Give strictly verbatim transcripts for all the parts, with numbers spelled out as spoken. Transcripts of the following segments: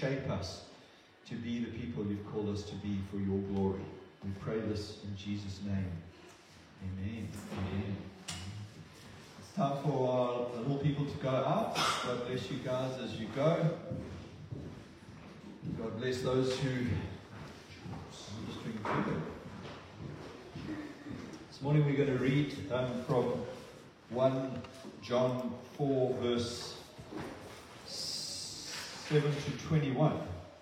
shape us to be the people you've called us to be for your glory. We pray this in Jesus' name. Amen. Amen. It's time for our little people to go out. God bless you guys as you go. God bless those who... I'm just drinking sugar. This morning we're going to read um, from First John four, verse seven to twenty-one.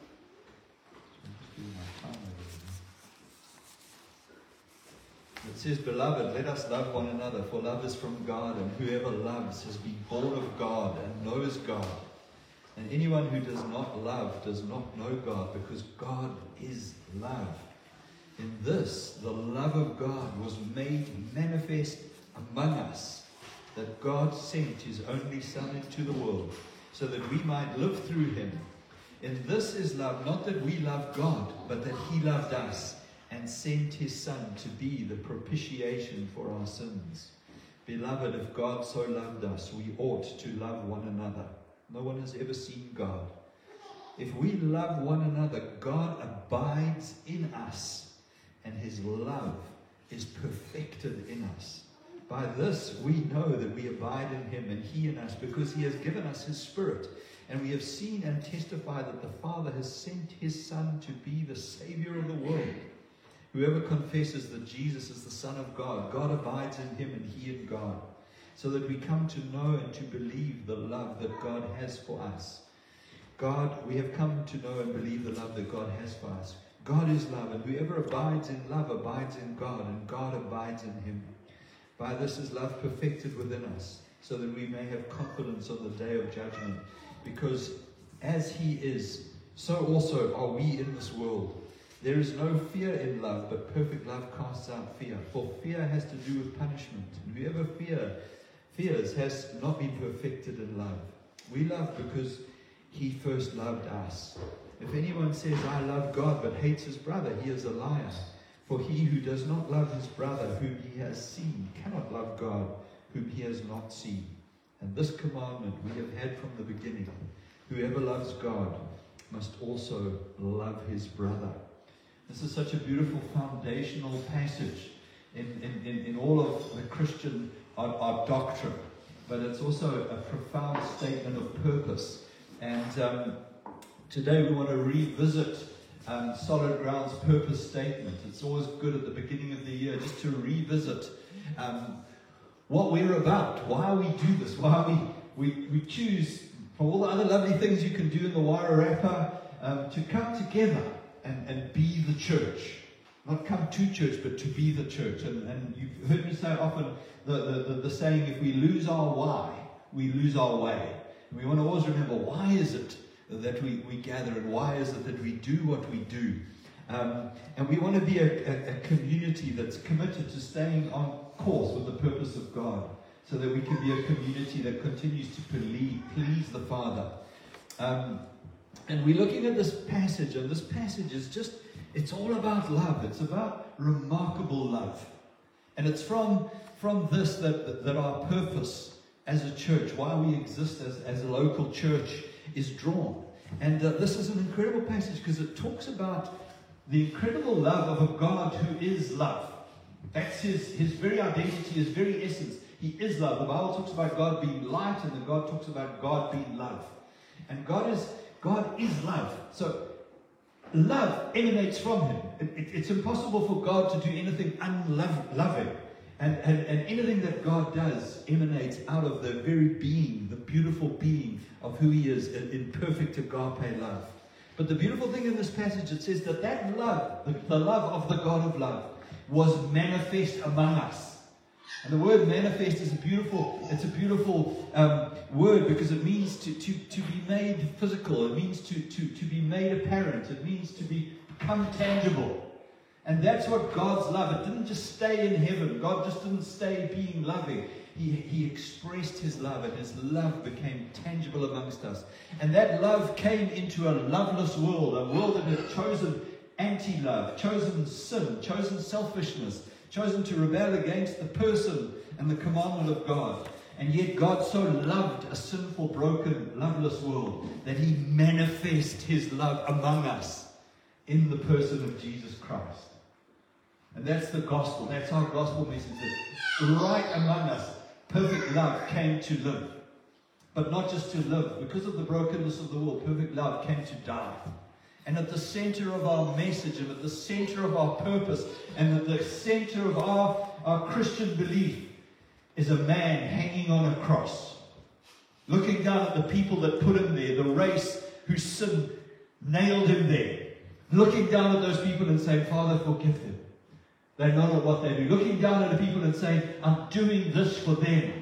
It says, "Beloved, let us love one another, for love is from God, and whoever loves has been born of God and knows God. And anyone who does not love does not know God, because God is love. In this, the love of God was made manifest among us, that God sent his only Son into the world, so that we might live through him. In this is love, not that we love God, but that he loved us, and sent his Son to be the propitiation for our sins. Beloved, if God so loved us, we ought to love one another. No one has ever seen God. If we love one another, God abides in us, and his love is perfected in us. By this we know that we abide in him, and he in us, because he has given us his Spirit. And we have seen and testified that the Father has sent his Son to be the Savior of the world. Whoever confesses that Jesus is the Son of God, God abides in him and he in God, so that we come to know and to believe the love that God has for us. God, we have come to know and believe the love that God has for us. God is love, and whoever abides in love abides in God, and God abides in him. By this is love perfected within us, so that we may have confidence on the day of judgment. Because as he is, so also are we in this world. There is no fear in love, but perfect love casts out fear. For fear has to do with punishment. And whoever fear, fears has not been perfected in love. We love because he first loved us. If anyone says, I love God, but hates his brother, he is a liar. For he who does not love his brother, whom he has seen, cannot love God, whom he has not seen. And this commandment we have had from the beginning. Whoever loves God must also love his brother." This is such a beautiful foundational passage in, in, in, in all of the Christian our, our doctrine, but it's also a profound statement of purpose. And um, today we want to revisit um, Solid Ground's purpose statement. It's always good at the beginning of the year just to revisit um, what we're about, why we do this, why we, we, we choose, from all the other lovely things you can do in the Wairarapa, um, to come together And, and be the church. Not come to church, but to be the church. And, and you've heard me say often the, the, the, the saying, if we lose our why, we lose our way. And we want to always remember, why is it that we, we gather, and why is it that we do what we do? Um, and we want to be a, a, a community that's committed to staying on course with the purpose of God, so that we can be a community that continues to please, please the Father. Um, And we're looking at this passage, and this passage is just, it's all about love. It's about remarkable love. And it's from, from this that, that our purpose as a church, why we exist as, as a local church, is drawn. And uh, this is an incredible passage because it talks about the incredible love of a God who is love. That's his, his very identity, his very essence. He is love. The Bible talks about God being light, and then God talks about God being love. And God is... God is love. So love emanates from him. It, it, it's impossible for God to do anything unloving. And, and, and anything that God does emanates out of the very being, the beautiful being of who he is in, in perfect agape love. But the beautiful thing in this passage, it says that that love, the, the love of the God of love, was manifest among us. And the word manifest is a beautiful, it's a beautiful um, word, because it means to, to, to be made physical. It means to, to, to be made apparent. It means to be, become tangible. And that's what God's love. It didn't just stay in heaven. God just didn't stay being loving. He, he expressed his love, and his love became tangible amongst us. And that love came into a loveless world, a world that had chosen anti-love, chosen sin, chosen selfishness, chosen to rebel against the person and the commandment of God. And yet God so loved a sinful, broken, loveless world that he manifested his love among us in the person of Jesus Christ. And that's the gospel. That's our gospel message. That right among us, perfect love came to live. But not just to live. Because of the brokenness of the world, perfect love came to die. And at the center of our message, and at the center of our purpose, and at the center of our, our Christian belief, is a man hanging on a cross, looking down at the people that put him there, the race whose sin nailed him there, looking down at those people and saying, Father, forgive them. They know not what they do. Looking down at the people and saying, I'm doing this for them.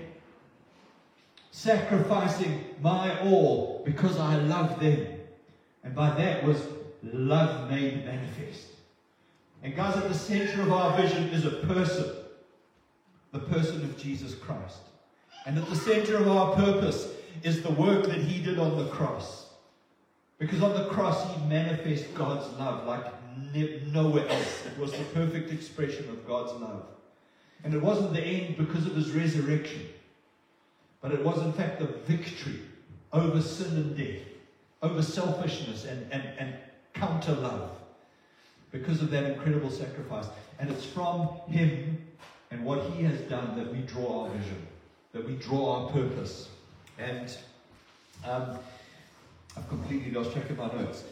Sacrificing my all because I love them. And by that was love made manifest. And guys, at the center of our vision is a person. The person of Jesus Christ. And at the center of our purpose is the work that he did on the cross. Because on the cross he manifested God's love like nowhere else. It was the perfect expression of God's love. And it wasn't the end because of his resurrection. But it was in fact the victory over sin and death. Over selfishness and, and, and counter love. Because of that incredible sacrifice. And it's from him and what he has done that we draw our vision, that we draw our purpose. And um, I've completely lost track of my notes.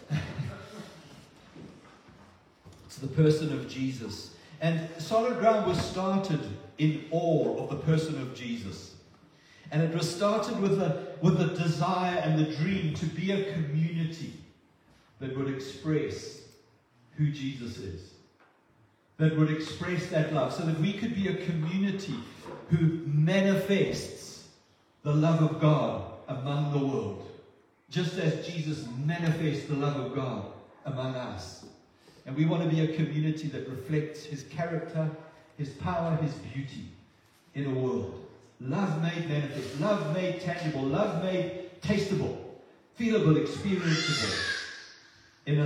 It's the person of Jesus. And Solid Ground was started in awe of the person of Jesus. And it was started with a, with a desire and the dream to be a community that would express who Jesus is. That would express that love, so that we could be a community who manifests the love of God among the world. Just as Jesus manifests the love of God among us. And we want to be a community that reflects his character, his power, his beauty in a world. Love made manifest, love made tangible, love made tasteable, feelable, experienceable in a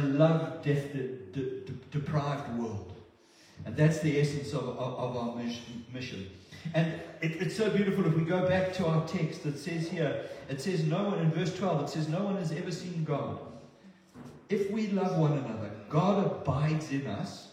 love-deprived world. And that's the essence of, of, of our mission. And it, it's so beautiful. If we go back to our text, it says here, it says no one, in verse twelve, it says no one has ever seen God. If we love one another, God abides in us.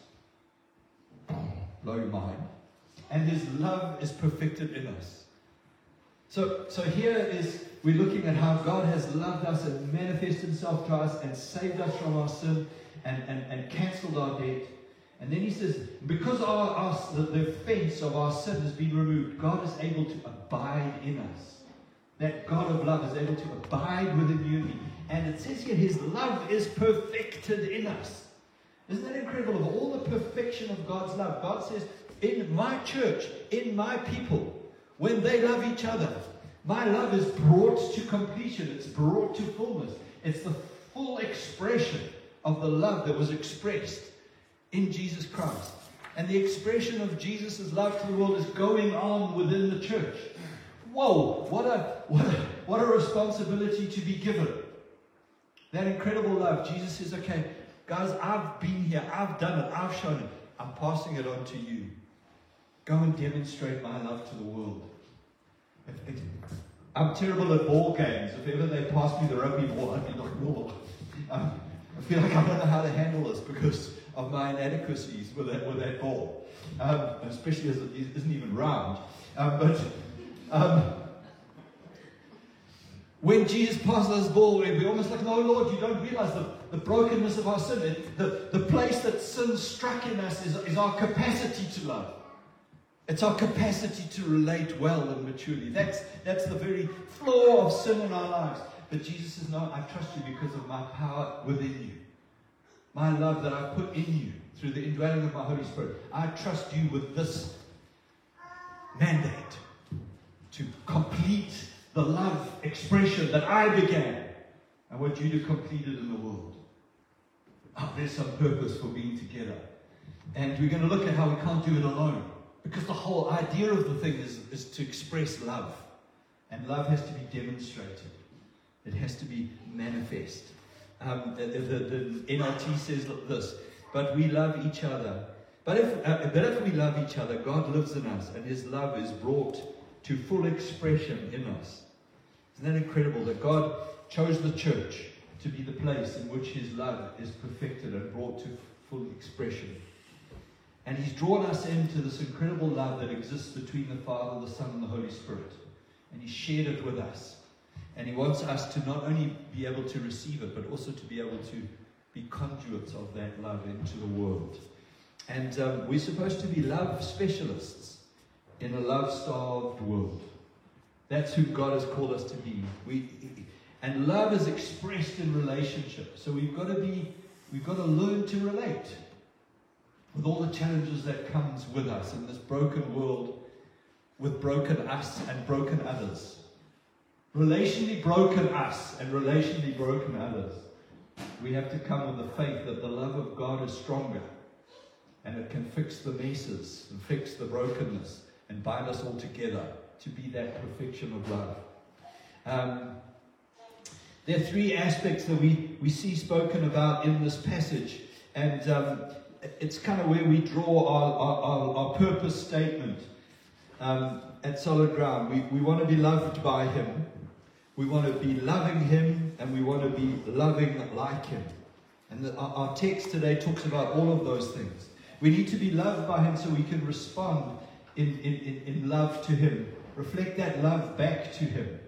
Blow your mind. And his love is perfected in us. So, so here is, we're looking at how God has loved us and manifested himself to us and saved us from our sin and, and, and cancelled our debt. And then he says, because our, our, the, the offense of our sin has been removed, God is able to abide in us. That God of love is able to abide within you and me. And it says here, his love is perfected in us. Isn't that incredible? Of all the perfection of God's love, God says, in my church, in my people, when they love each other, my love is brought to completion. It's brought to fullness. It's the full expression of the love that was expressed in Jesus Christ. And the expression of Jesus' love to the world is going on within the church. Whoa, what a, what a, what a responsibility to be given. That incredible love. Jesus says, okay, guys, I've been here. I've done it. I've shown it. I'm passing it on to you. Go and demonstrate my love to the world. If, if, I'm terrible at ball games. If ever they pass me the rugby ball, I'd be like, whoa. Um, I feel like I don't know how to handle this because of my inadequacies with that, with that ball. Um, especially as it isn't even round. Um, but um, when Jesus passes this ball, we're almost like, no, Lord, you don't realize the, the brokenness of our sin. It, the, the place that sin struck in us is, is our capacity to love. It's our capacity to relate well and maturely. That's, that's the very flaw of sin in our lives. But Jesus says, no, I trust you because of my power within you. My love that I put in you through the indwelling of my Holy Spirit. I trust you with this mandate to complete the love expression that I began. I want you to complete it in the world. Oh, there's some purpose for being together. And we're going to look at how we can't do it alone. Because the whole idea of the thing is, is to express love. And love has to be demonstrated. It has to be manifest. Um, the, the, the N L T says this, but we love each other. But if, uh, but if we love each other, God lives in us, and his love is brought to full expression in us. Isn't that incredible that God chose the church to be the place in which his love is perfected and brought to full expression? And he's drawn us into this incredible love that exists between the Father, the Son, and the Holy Spirit. And he shared it with us. And he wants us to not only be able to receive it, but also to be able to be conduits of that love into the world. And um, we're supposed to be love specialists in a love-starved world. That's who God has called us to be. We, and love is expressed in relationship. So we've got to be, we've got to learn to relate with all the challenges that comes with us in this broken world, with broken us and broken others. Relationally broken us and relationally broken others. We have to come with the faith that the love of God is stronger, and it can fix the messes and fix the brokenness and bind us all together to be that perfection of love. Um, there are three aspects that we, we see spoken about in this passage, and um, it's kind of where we draw our, our, our, our purpose statement um, at Solid Ground. We, we want to be loved by him. We want to be loving him, and we want to be loving like him. And the, our, our text today talks about all of those things. We need to be loved by him so we can respond in, in, in, in love to him. Reflect that love back to him.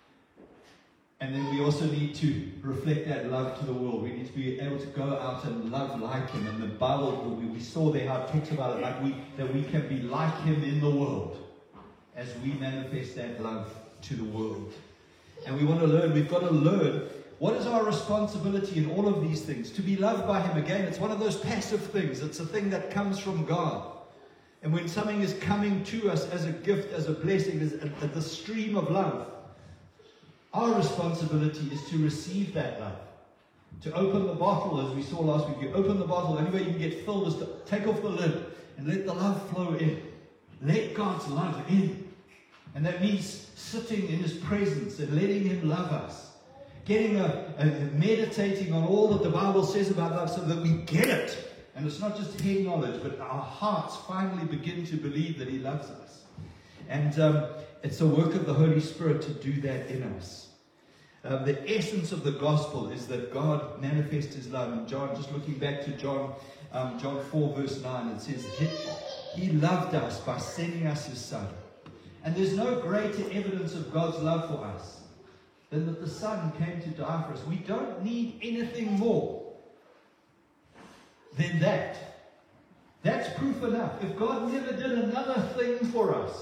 And then we also need to reflect that love to the world. We need to be able to go out and love like him. And the Bible, we, we saw there how it talks about it, like we, that we can be like him in the world as we manifest that love to the world. And we want to learn, we've got to learn what is our responsibility in all of these things. To be loved by him, again, it's one of those passive things. It's a thing that comes from God. And when something is coming to us as a gift, as a blessing, as a, a, the stream of love, our responsibility is to receive that love. To open the bottle, as we saw last week. You open the bottle, the only way you can get filled is to take off the lid and let the love flow in. Let God's love in. And that means sitting in his presence and letting him love us. Getting a, a meditating on all that the Bible says about love so that we get it. And it's not just head knowledge, but our hearts finally begin to believe that he loves us. And um, it's the work of the Holy Spirit to do that in us. Uh, the essence of the gospel is that God manifests his love. And John, just looking back to John, um, John four verse nine, it says, he, he loved us by sending us his Son. And there's no greater evidence of God's love for us than that the Son came to die for us. We don't need anything more than that. That's proof enough. If God never did another thing for us,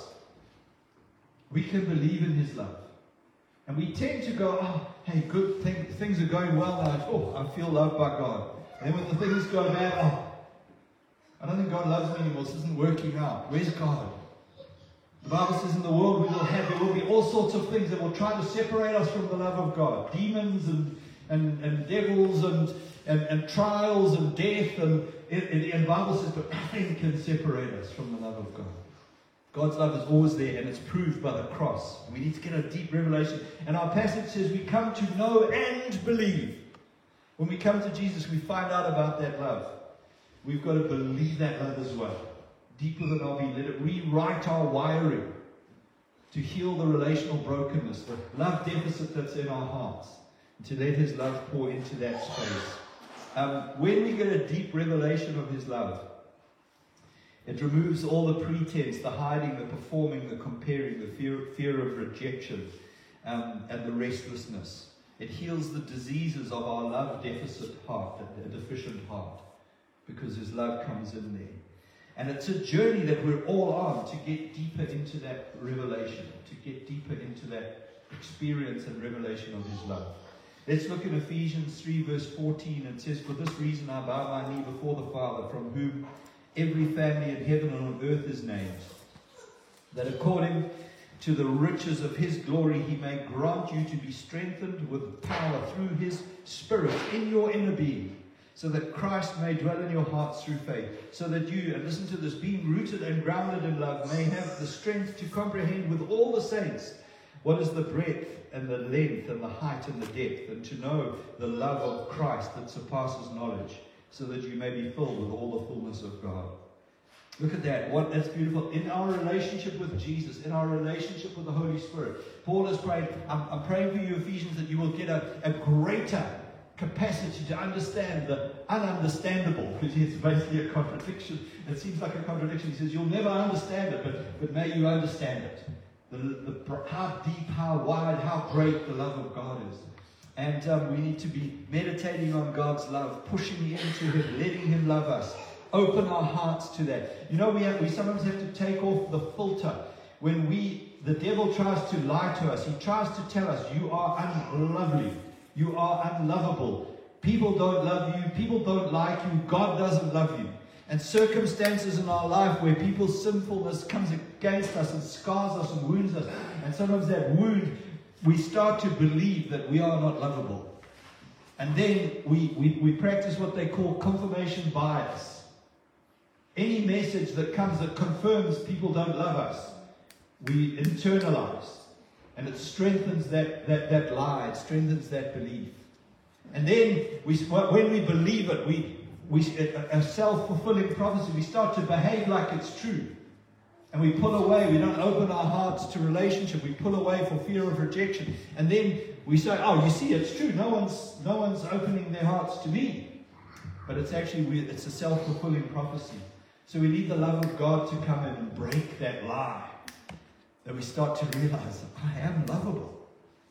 we can believe in his love. And we tend to go, oh, hey, good thing, things are going well now. Oh, I feel loved by God. And then when the things go bad, oh, I don't think God loves me anymore. This isn't working out. Where's God? The Bible says in the world we will have, there will be all sorts of things that will try to separate us from the love of God. Demons and, and, and devils and, and, and trials and death. And, and, and the Bible says, but nothing can separate us from the love of God. God's love is always there, and it's proved by the cross. We need to get a deep revelation. And our passage says we come to know and believe. When we come to Jesus, we find out about that love. We've got to believe that love as well. Deeper than our being. Let it rewrite our wiring to heal the relational brokenness, the love deficit that's in our hearts, and to let his love pour into that space. Um, when we get a deep revelation of his love, it removes all the pretense, the hiding, the performing, the comparing, the fear, fear of rejection, um, and the restlessness. It heals the diseases of our love deficit heart, a deficient heart, because his love comes in there. And it's a journey that we're all on to get deeper into that revelation, to get deeper into that experience and revelation of his love. Let's look at Ephesians three verse fourteen. It says, for this reason I bow my knee before the Father, from whom every family in heaven and on earth is named, that according to the riches of his glory he may grant you to be strengthened with power through his Spirit in your inner being, so that Christ may dwell in your hearts through faith, so that you, and listen to this, being rooted and grounded in love, may have the strength to comprehend with all the saints what is the breadth and the length and the height and the depth, and to know the love of Christ that surpasses knowledge, so that you may be filled with all the fullness of God. Look at that. What that's beautiful. In our relationship with Jesus, in our relationship with the Holy Spirit, Paul has prayed, I'm, I'm praying for you, Ephesians, that you will get a, a greater capacity to understand the ununderstandable, because it's basically a contradiction. It seems like a contradiction. He says, you'll never understand it, but, but may you understand it. The, the, how deep, how wide, how great the love of God is. And um, we need to be meditating on God's love, pushing into Him, letting Him love us. Open our hearts to that. You know, we have, we sometimes have to take off the filter. When we, the devil tries to lie to us, he tries to tell us, you are unlovely. You are unlovable. People don't love you. People don't like you. God doesn't love you. And circumstances in our life where people's sinfulness comes against us and scars us and wounds us. And sometimes that wound, we start to believe that we are not lovable. And then we, we, we practice what they call confirmation bias. Any message that comes that confirms people don't love us, we internalize. And it strengthens that, that, that lie, it strengthens that belief. And then we, when we believe it, we, we a self-fulfilling prophecy, we start to behave like it's true. And we pull away, we don't open our hearts to relationship, we pull away for fear of rejection. And then we say, oh, you see, it's true, no one's, no one's opening their hearts to me. But it's actually, we, it's a self-fulfilling prophecy. So we need the love of God to come in and break that lie. That we start to realize, I am lovable.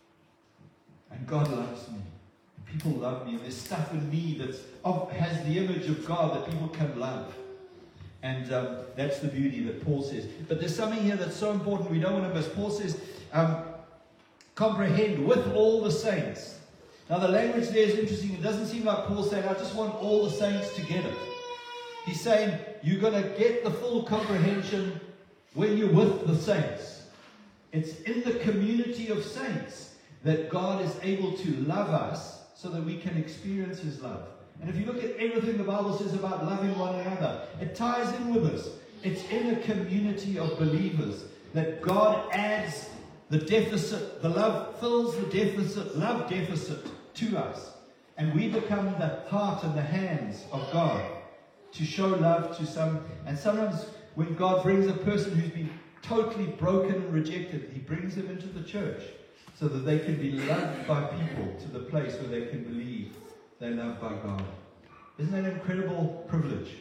And God loves me. People love me. And there's stuff in me that has the image of God that people can love. And um, that's the beauty that Paul says. But there's something here that's so important we don't want to miss. Paul says, um, comprehend with all the saints. Now the language there is interesting. It doesn't seem like Paul saying, I just want all the saints to get it. He's saying, you're going to get the full comprehension when you're with the saints. It's in the community of saints that God is able to love us so that we can experience His love. And if you look at everything the Bible says about loving one another, it ties in with us. It's in a community of believers that God adds the deficit, the love fills the deficit, love deficit to us. And we become the heart and the hands of God to show love to some. And sometimes when God brings a person who's been totally broken and rejected, He brings them into the church so that they can be loved by people to the place where they can believe they're loved by God. Isn't that an incredible privilege?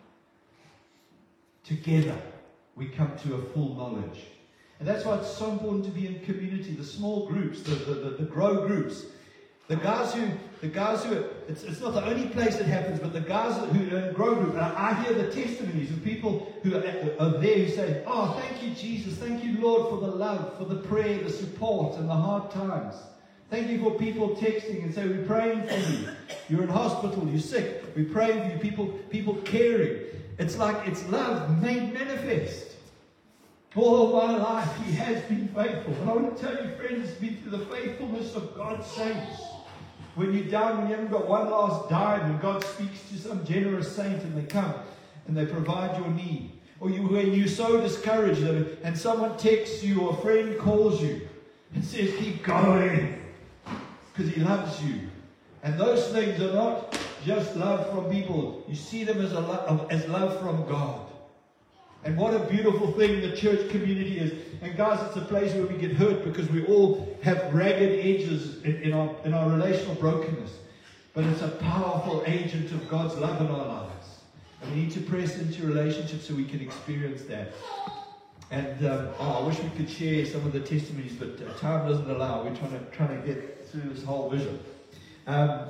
Together we come to a full knowledge. And that's why it's so important to be in community, the small groups, the, the, the, the grow groups. The guys who, the guys who, it's, it's not the only place it happens, but the guys who are in grow group, and I hear the testimonies of people who are, are there who say, oh, thank you, Jesus, thank you, Lord, for the love, for the prayer, the support, and the hard times. Thank you for people texting and saying, we're praying for you. You're in hospital, you're sick, we're praying for you, people, people caring. It's like it's love made manifest. All of my life, He has been faithful. And I want to tell you, friends, it's been through the faithfulness of God's saints. When you're down, when you haven't got one last dime, and God speaks to some generous saint and they come and they provide your need. Or you, when you're so discouraged and, and someone texts you or a friend calls you and says, keep going, because he loves you. And those things are not just love from people. You see them as, a lo- as love from God. And what a beautiful thing the church community is. And guys, it's a place where we get hurt because we all have ragged edges in, in, our, in our relational brokenness. But it's a powerful agent of God's love in our lives. And we need to press into relationships so we can experience that. And um, oh, I wish we could share some of the testimonies, but uh, time doesn't allow. We're trying to, trying to get through this whole vision. Um,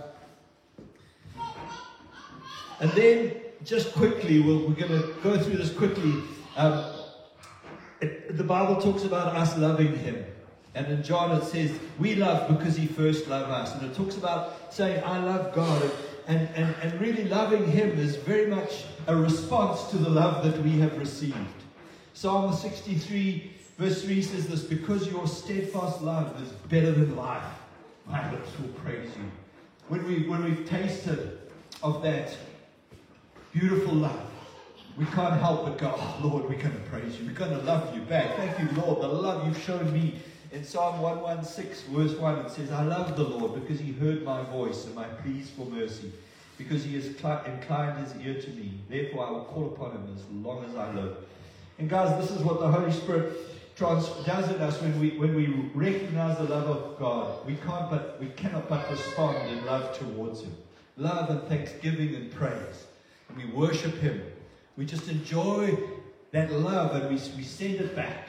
and then, just quickly, we'll, we're going to go through this quickly. Um, it, the Bible talks about us loving Him. And in John it says, we love because He first loved us. And it talks about saying, I love God. And, and, and really loving Him is very much a response to the love that we have received. Psalm sixty-three verse three says this, because your steadfast love is better than life, my lips will praise you. When, we, when we've tasted of that beautiful love, we can't help but go, oh Lord, we're going to praise you. We're going to love you back. Thank you, Lord, the love you've shown me. In Psalm one sixteen, verse one, it says, I love the Lord because He heard my voice and my pleas for mercy. because he has cli- inclined his ear to me. Therefore I will call upon him as long as I live. And guys, this is what the Holy Spirit trans- does in us when we when we recognize the love of God. We can't but we cannot but respond in love towards him. Love and thanksgiving and praise. And we worship him. We just enjoy that love and we, we send it back.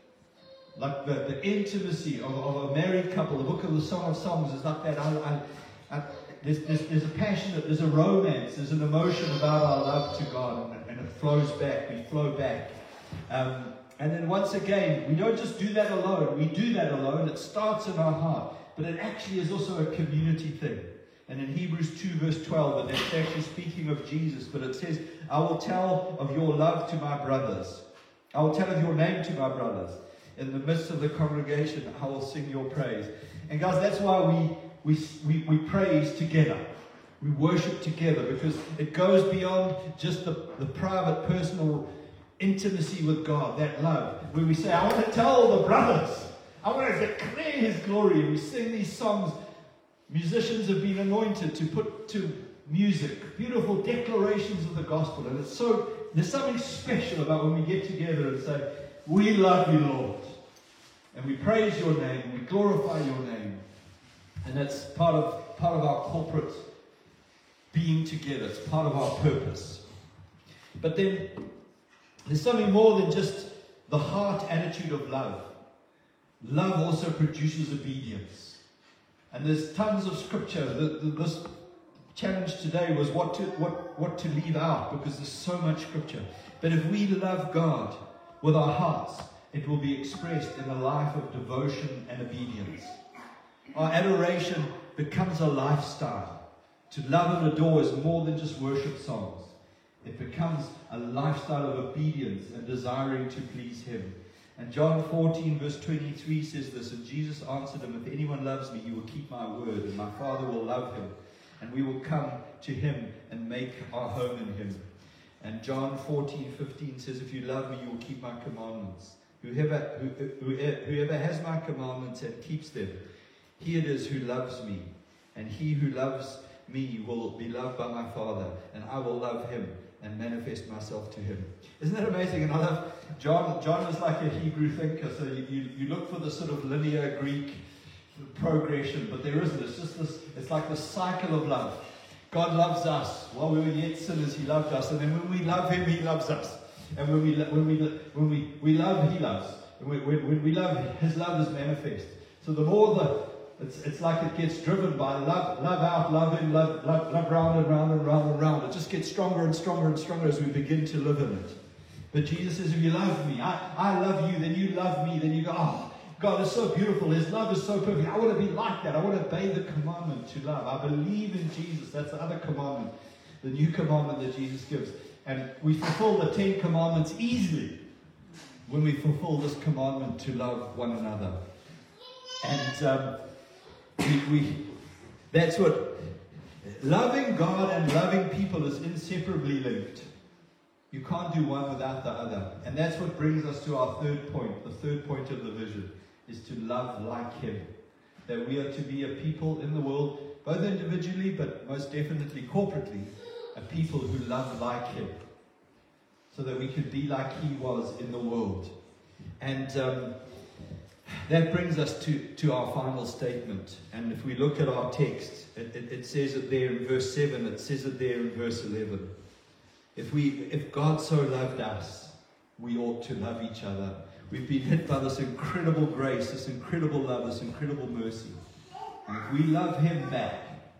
Like the, the intimacy of, of a married couple. The book of the Song of Songs is like that. I, I, I, there's, there's, there's a passion, there's a romance, there's an emotion about our love to God, and, and it flows back. We flow back. Um, and then once again, we don't just do that alone. We do that alone. It starts in our heart. But it actually is also a community thing. And in Hebrews two verse twelve, and that's actually speaking of Jesus, but it says, I will tell of your love to my brothers. I will tell of your name to my brothers. In the midst of the congregation, I will sing your praise. And guys, that's why we, we, we, we praise together. We worship together, because it goes beyond just the, the private, personal intimacy with God, that love, where we say, I want to tell the brothers, I want to declare his glory. And we sing these songs. Musicians have been anointed to put to music beautiful declarations of the gospel. And it's so, there's something special about when we get together and say, we love you, Lord. And we praise your name, we glorify your name. And that's part of part of our corporate being together. It's part of our purpose. But then there's something more than just the heart attitude of love. Love also produces obedience. And there's tons of scripture. The, the, this challenge today was what to what, what to leave out, because there's so much scripture. But if we love God with our hearts, it will be expressed in a life of devotion and obedience. Our adoration becomes a lifestyle. To love and adore is more than just worship songs. It becomes a lifestyle of obedience and desiring to please him. And John fourteen verse twenty-three says this, and Jesus answered him, if anyone loves me, he will keep my word, and my Father will love him, and we will come to him and make our home in him. And John fourteen fifteen says, if you love me, you will keep my commandments. Whoever, who, whoever has my commandments and keeps them, he it is who loves me. And he who loves me will be loved by my Father, and I will love him and manifest myself to him. Isn't that amazing? And I love, John, John is like a Hebrew thinker, so you, you, you look for the sort of linear Greek progression, but there isn't. It's just this, it's like the cycle of love. God loves us. While we were yet sinners, he loved us. And then when we love him, he loves us. And when we when we when we, we love, he loves. And when, when we love, his love is manifest. So the more the it's it's like it gets driven by love, love out, love in, love, love, love round and round and round and round. It just gets stronger and stronger and stronger as we begin to live in it. But Jesus says, if you love me, I, I love you, then you love me, then you go, oh, God is so beautiful. His love is so perfect. I want to be like that. I want to obey the commandment to love. I believe in Jesus. That's the other commandment, the new commandment that Jesus gives. And we fulfill the Ten Commandments easily when we fulfill this commandment to love one another. And um, we, we that's what loving God and loving people is inseparably linked. You can't do one without the other. And that's what brings us to our third point. The third point of the vision is to love like him. That we are to be a people in the world, both individually but most definitely corporately, a people who love like him. So that we could be like he was in the world. And um, that brings us to, to our final statement. And if we look at our text, it, it, it says it there in verse seven, it says it there in verse eleven. If we, if God so loved us, we ought to love each other. We've been hit by this incredible grace, this incredible love, this incredible mercy. And if we love him back,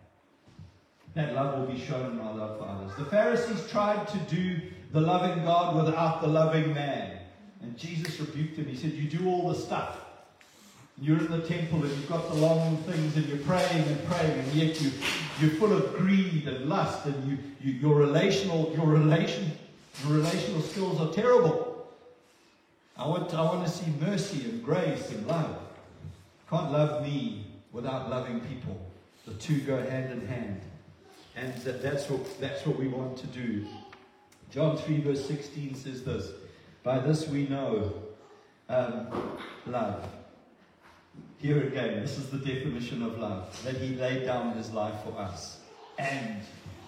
that love will be shown in our love for others. The Pharisees tried to do the loving God without the loving man. And Jesus rebuked them. He said, you do all the stuff. You're in the temple and you've got the long things and you're praying and praying, and yet you, you're full of greed and lust, and you, you, your relational your relation your relational skills are terrible. I want I want to see mercy and grace and love. You can't love me without loving people. The two go hand in hand, and that, that's what that's what we want to do. John three verse sixteen says this: by this we know um, love. Here again, this is the definition of love, that he laid down his life for us. And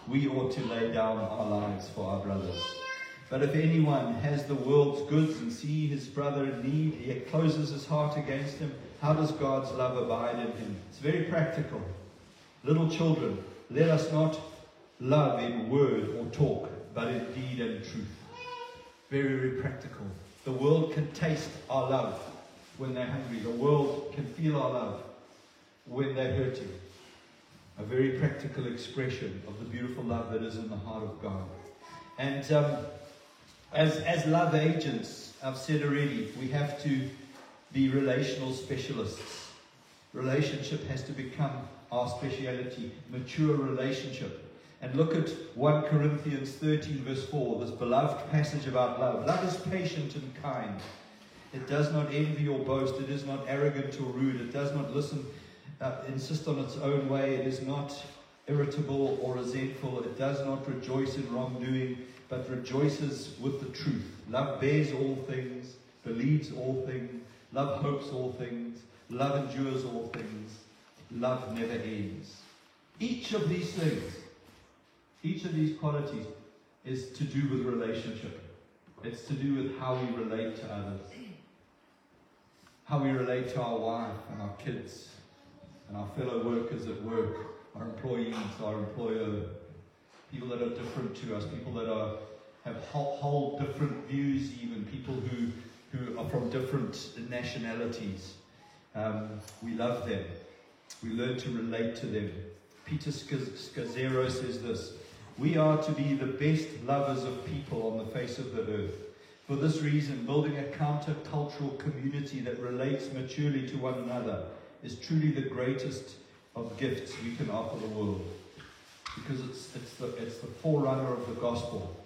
we ought to lay down our lives for our brothers. But if anyone has the world's goods and see his brother in need, yet closes his heart against him, how does God's love abide in him? It's very practical. Little children, let us not love in word or talk, but in deed and truth. Very, very practical. The world can taste our love when they're hungry. The world can feel our love when they're hurting. A very practical expression of the beautiful love that is in the heart of God. And um, as, as love agents, I've said already, we have to be relational specialists. Relationship has to become our speciality, mature relationship. And look at First Corinthians thirteen verse four, this beloved passage about love. Love is patient and kind. It does not envy or boast. It is not arrogant or rude. It does not listen, uh, insist on its own way. It is not irritable or resentful. It does not rejoice in wrongdoing, but rejoices with the truth. Love bears all things, believes all things. Love hopes all things. Love endures all things. Love never ends. Each of these things, each of these qualities is to do with relationship. It's to do with how we relate to others. How we relate to our wife and our kids and our fellow workers at work, our employees, our employer, people that are different to us, people that are have whole, whole different views, even people who, who are from different nationalities. Um, we love them. We learn to relate to them. Peter Scazzero says this: we are to be the best lovers of people on the face of the earth. For this reason, building a counter-cultural community that relates maturely to one another is truly the greatest of gifts we can offer the world. Because it's, it's, the, it's the forerunner of the gospel.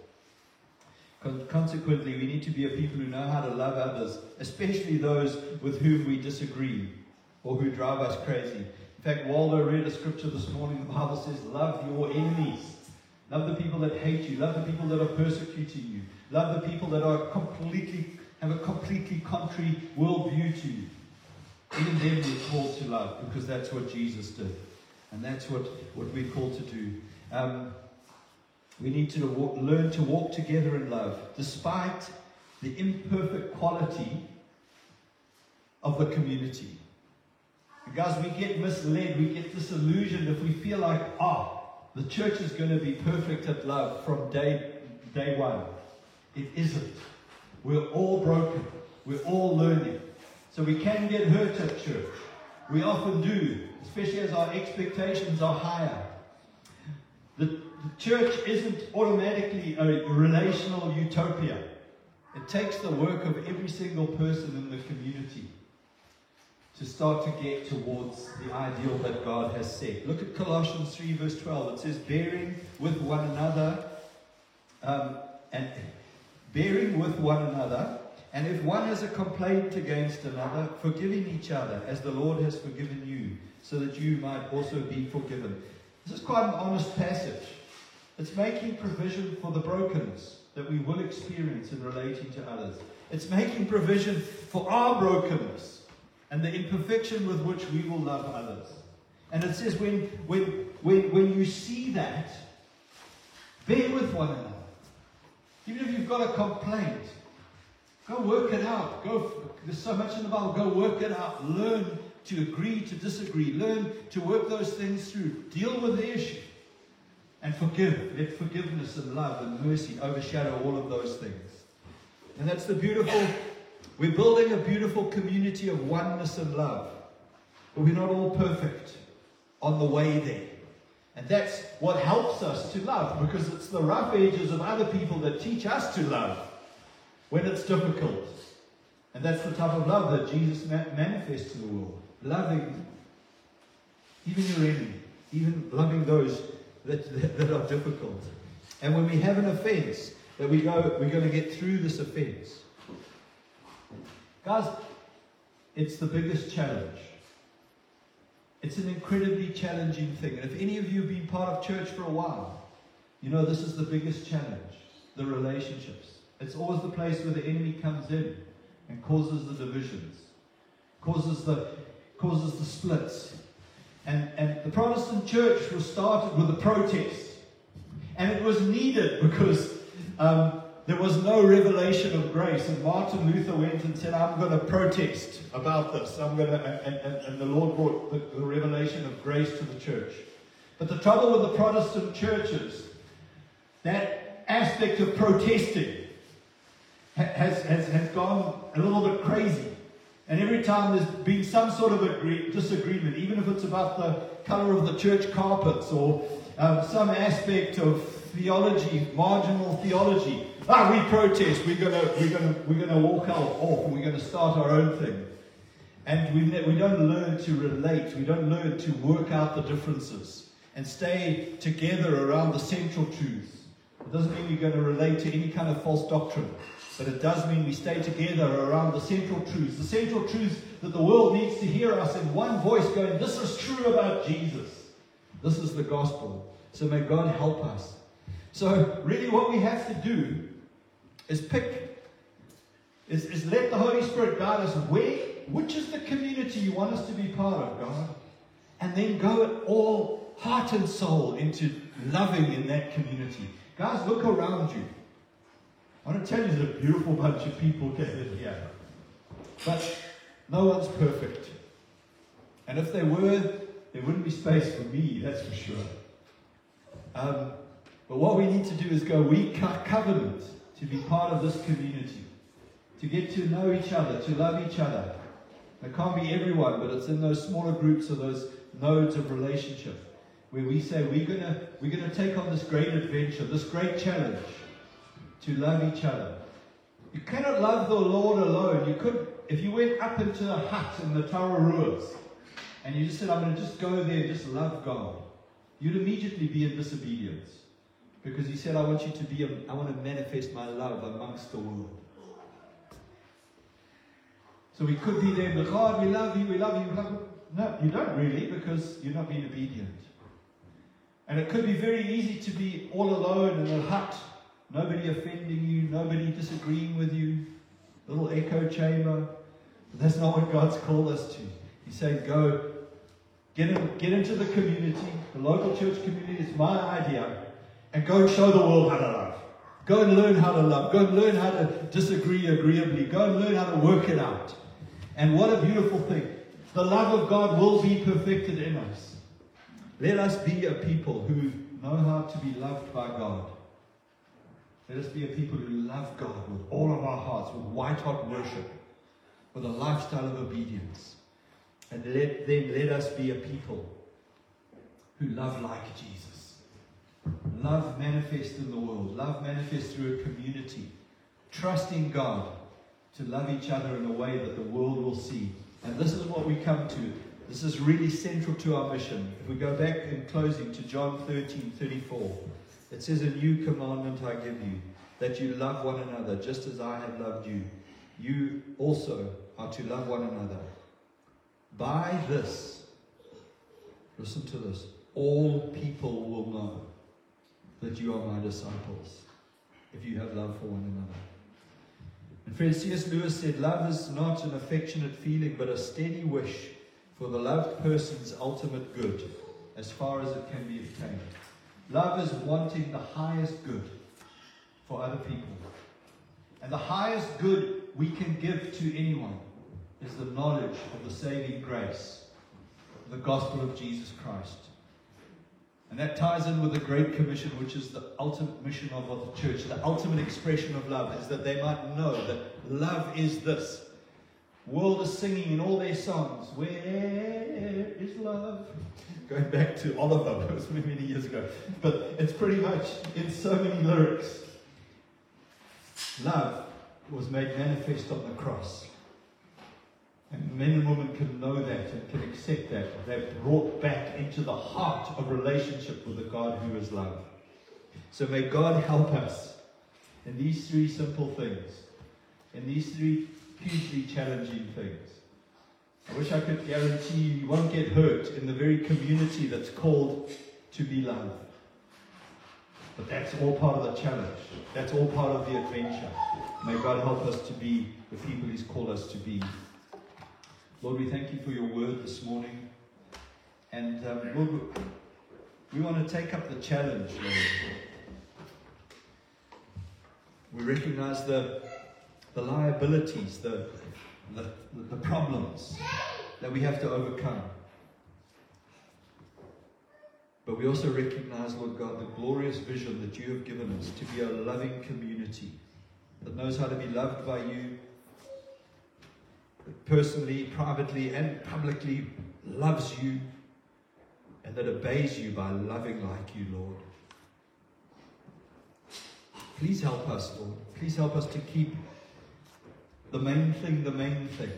Con- consequently, we need to be a people who know how to love others, especially those with whom we disagree or who drive us crazy. In fact, Waldo read a scripture this morning. The Bible says, love your enemies. Love the people that hate you. Love the people that are persecuting you. Love the people that are completely have a completely contrary worldview to you. Even them we're called to love, because that's what Jesus did. And that's what, what we're called to do. Um, we need to walk, learn to walk together in love, despite the imperfect quality of the community. Guys, we get misled, we get disillusioned if we feel like, ah, oh, the church is going to be perfect at love from day, day one. It isn't. We're all broken. We're all learning. So we can get hurt at church. We often do, especially as our expectations are higher. The, the church isn't automatically a relational utopia. It takes the work of every single person in the community to start to get towards the ideal that God has set. Look at Colossians three verse twelve. It says, bearing with one another, um, and bearing with one another, and if one has a complaint against another, forgiving each other, as the Lord has forgiven you, so that you might also be forgiven. This is quite an honest passage. It's making provision for the brokenness that we will experience in relating to others. It's making provision for our brokenness and the imperfection with which we will love others. And it says, when, when, when, when you see that, bear with one another. Even if you've got a complaint, go work it out. Go, there's so much in the Bible. Go work it out. Learn to agree to disagree. Learn to work those things through. Deal with the issue. And forgive. Let forgiveness and love and mercy overshadow all of those things. And that's the beautiful... We're building a beautiful community of oneness and love. But we're not all perfect on the way there. And that's what helps us to love, because it's the rough edges of other people that teach us to love when it's difficult. And that's the type of love that Jesus ma- manifests to the world. Loving even your enemy, even loving those that, that, that are difficult. And when we have an offense, that we go, we're going to get through this offense. Guys, it's the biggest challenge. It's an incredibly challenging thing. And if any of you have been part of church for a while, you know this is the biggest challenge, the relationships. It's always the place where the enemy comes in and causes the divisions, causes the, causes the splits. And, and the Protestant church was started with a protest. And it was needed because um, there was no revelation of grace. And Martin Luther went and said, I'm going to protest about this. I'm going to, and, and, and the Lord brought the, the revelation of grace to the church. But the trouble with the Protestant churches, that aspect of protesting has, has, has gone a little bit crazy. And every time there's been some sort of agree, disagreement, even if it's about the color of the church carpets or um, some aspect of theology, marginal theology, ah, we protest. We're gonna, we're gonna, we're gonna walk out off, and we're gonna start our own thing. And we we don't learn to relate. We don't learn to work out the differences and stay together around the central truth. It doesn't mean we're going to relate to any kind of false doctrine, but it does mean we stay together around the central truths, the central truths that the world needs to hear us in one voice going, this is true about Jesus. This is the gospel. So may God help us. So really what we have to do is pick, is, is let the Holy Spirit guide us where, which is the community you want us to be part of, God, and then go all heart and soul into loving in that community. Guys, look around you. I want to tell you there's a beautiful bunch of people gathered here. But no one's perfect. And if they were, there wouldn't be space for me, that's for sure. Um, but what we need to do is go, we co- covenant to be part of this community, to get to know each other, to love each other. It can't be everyone, but it's in those smaller groups or those nodes of relationship where we say we're gonna we're gonna take on this great adventure, this great challenge to love each other. You cannot love the Lord alone. You could, if you went up into a hut in the Tararuas and you just said, I'm going to just go there and just love God, you'd immediately be in disobedience. Because he said, I want you to be, a, I want to manifest my love amongst the world. So we could be there, but God, we love you, we love you, we love you. No, you don't really, because you're not being obedient. And it could be very easy to be all alone in a hut, nobody offending you, nobody disagreeing with you, little echo chamber. But that's not what God's called us to. He's saying, go, get, in, get into the community, the local church community. It's my idea. And go and show the world how to love. Go and learn how to love. Go and learn how to disagree agreeably. Go and learn how to work it out. And what a beautiful thing. The love of God will be perfected in us. Let us be a people who know how to be loved by God. Let us be a people who love God with all of our hearts, with white-hot worship, with a lifestyle of obedience. And let, then let us be a people who love like Jesus. Love manifest in the world. Love manifest through a community. Trusting God to love each other in a way that the world will see. And this is what we come to. This is really central to our mission. If we go back in closing to John thirteen thirty-four, it says, a new commandment I give you, that you love one another just as I have loved you. You also are to love one another. By this, listen to this, all people will know that you are my disciples, if you have love for one another. And friend, C S Lewis said, love is not an affectionate feeling, but a steady wish for the loved person's ultimate good, as far as it can be obtained. Love is wanting the highest good for other people. And the highest good we can give to anyone is the knowledge of the saving grace, the gospel of Jesus Christ. And that ties in with the Great Commission, which is the ultimate mission of the church. The ultimate expression of love is that they might know that love is this. The world is singing in all their songs, where is love? Going back to Oliver, that was many, many years ago. But it's pretty much in so many lyrics. Love was made manifest on the cross. And men and women can know that and can accept that. They're brought back into the heart of relationship with the God who is love. So may God help us in these three simple things, in these three hugely challenging things. I wish I could guarantee you, you won't get hurt in the very community that's called to be loved. But that's all part of the challenge. That's all part of the adventure. May God help us to be the people He's called us to be. Lord, we thank you for your word this morning. And um, Lord, we want to take up the challenge, Lord, We recognize the, the liabilities, the, the, the problems that we have to overcome. But we also recognize, Lord God, the glorious vision that you have given us to be a loving community that knows how to be loved by you, that personally, privately, and publicly loves you, and that obeys you by loving like you, Lord. Please help us, Lord. Please help us to keep the main thing the main thing.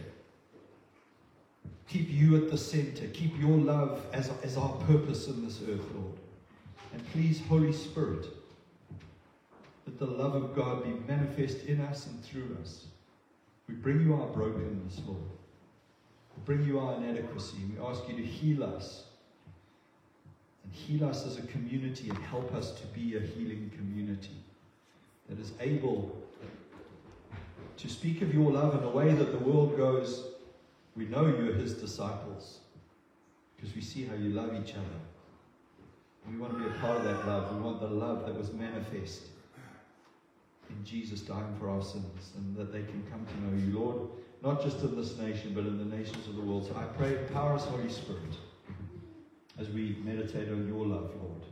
Keep you at the center. Keep your love as, as our purpose in this earth, Lord. And please, Holy Spirit, that the love of God be manifest in us and through us. We bring you our brokenness, Lord. We bring you our inadequacy. We ask you to heal us. And heal us as a community and help us to be a healing community that is able to speak of your love in a way that the world goes, we know you're his disciples because we see how you love each other. We want to be a part of that love. We want the love that was manifest in Jesus dying for our sins, and that they can come to know you, Lord, not just in this nation, but in the nations of the world. So I pray, empower us, Holy Spirit, as we meditate on your love, Lord.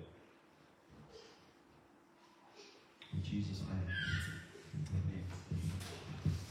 In Jesus' name, amen.